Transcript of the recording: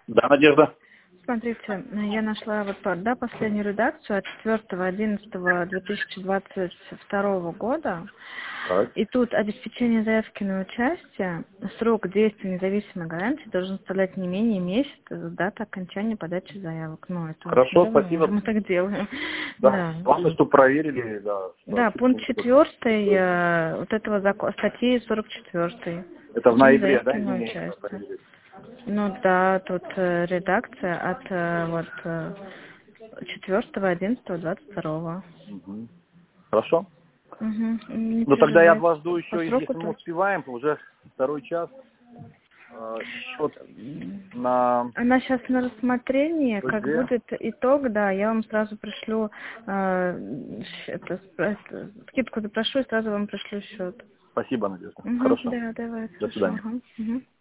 Да, Надежда. Смотрите, я нашла вот последнюю редакцию от 4.11.2022 года. Так. И тут обеспечение заявки на участие, срок действия независимой гарантии должен составлять не менее месяца с даты окончания подачи заявок. Ну, это очень Хорошо, давно спасибо. уже мы так делаем. Да. Да. Главное, что проверили, да. Да, пункт 4 вот этого статьи 44. Это в Обеспечение ноябре, да, заявки на изменения мы участие. проверили? Ну да, тут редакция от 4.11.22. Угу. Хорошо. Угу. Не Ну, тогда я от переживайте. вас жду По еще, сроку если мы точно. успеваем, уже второй час. Счет на Она сейчас на рассмотрении, как ОЗ. будет итог, да, я вам сразу пришлю, скидку запрошу и сразу вам пришлю счет. Спасибо, Надежда. Угу, Хорошо. да, давайте, До хорошо. свидания. Ага. Угу.